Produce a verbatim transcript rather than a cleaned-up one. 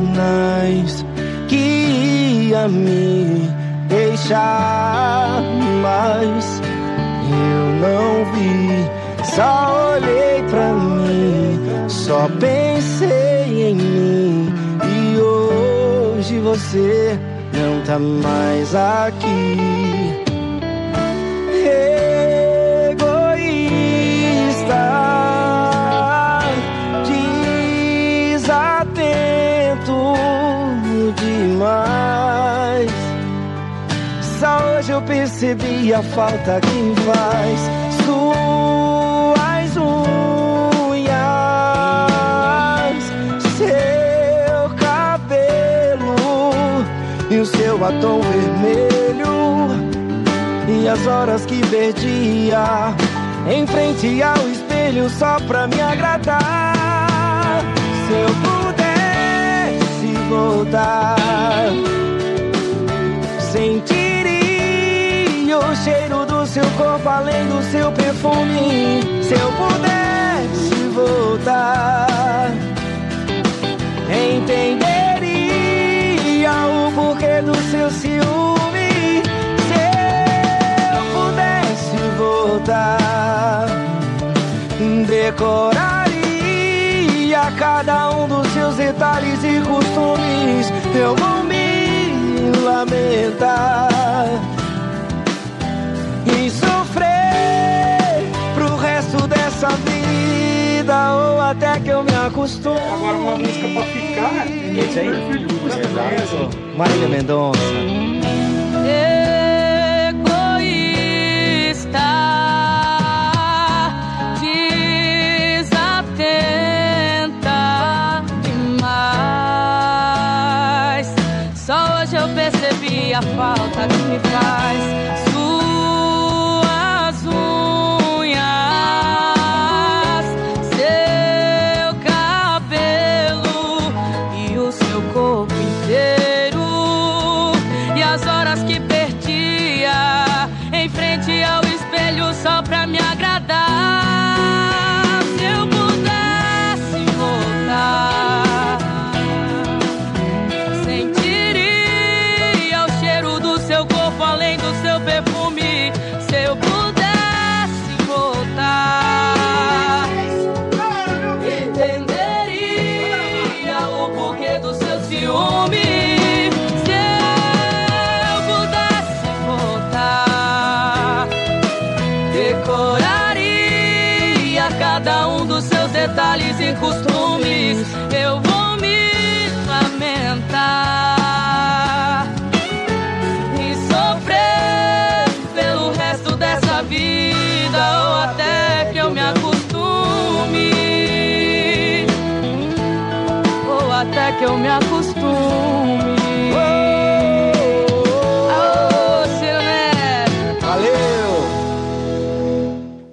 sinais que ia me deixar, mas eu não vi. Só olhei pra mim, só pensei em mim. E hoje você não tá mais aqui. Egoísta, desatento demais. Só hoje eu percebi a falta que faz suas unhas, seu cabelo e o seu batom vermelho, e as horas que perdia em frente ao espelho só pra me agradar. Se eu pudesse voltar, sentiria o cheiro do seu corpo além do seu perfume. Se eu pudesse voltar, entenderia o porquê do seu ciúme. Se eu pudesse voltar, decoraria cada um dos seus detalhes e costumes. Eu vou me lamentar e sofrer pro resto dessa vida, ou até que eu me acostume. Agora uma música pra ficar. Esse aí? Marília Mendonça. Egoísta, desatenta demais. Só hoje eu percebi a falta que me faz suas unhas, seu cabelo e o seu corpo inteiro, e as horas que perdia em frente ao espelho só pra me agradar. Se eu pudesse voltar, sentiria o cheiro do seu corpo além do seu perfume. Se eu pudesse voltar, entenderia o porquê do seu ciúme. Se eu pudesse voltar, decoraria cada um dos seus detalhes e costumes. Eu vou me lamentar e sofrer pelo resto dessa vida, ou até que eu me acostume, ou até que eu me acostume.